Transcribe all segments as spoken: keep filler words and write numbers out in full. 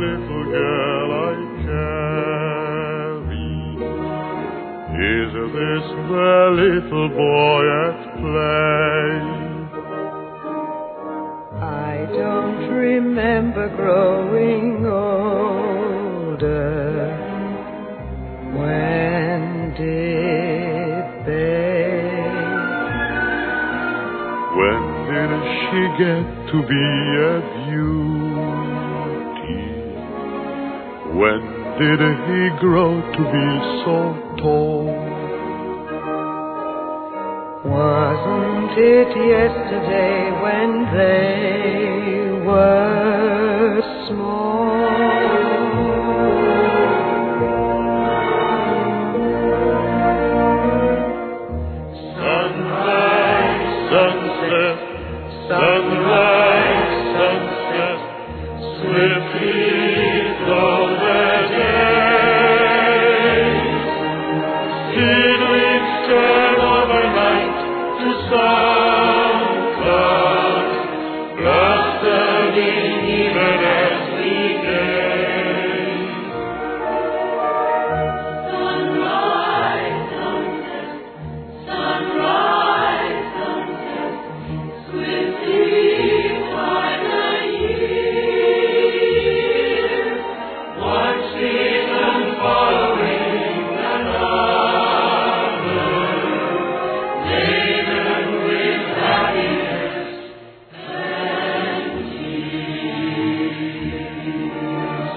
little girl I carry? Is this the little boy at play? I don't remember growing older. When did they? When did she get to be a beauty? When did he grow to be so tall? Wasn't it yesterday when they were small? Sunrise, sunset, sunrise, sunset, swiftly flow the days. Seedlings turn overnight to sunflowers, blossoming even as we gaze. Sunrise, sunset, sunrise, sunset, swiftly fly the years. One season following another, laden with happiness and ease.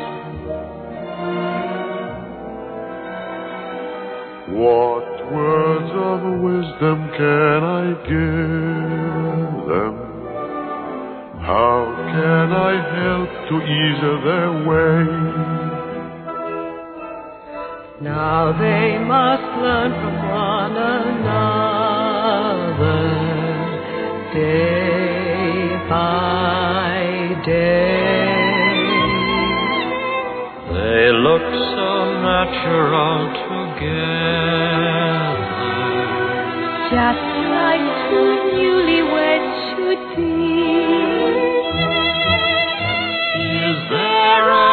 What words of wisdom can I give them? How can I help to ease their way? Now they must learn from one another, day by day. They look so natural together. Just like two newlyweds should be. Is there a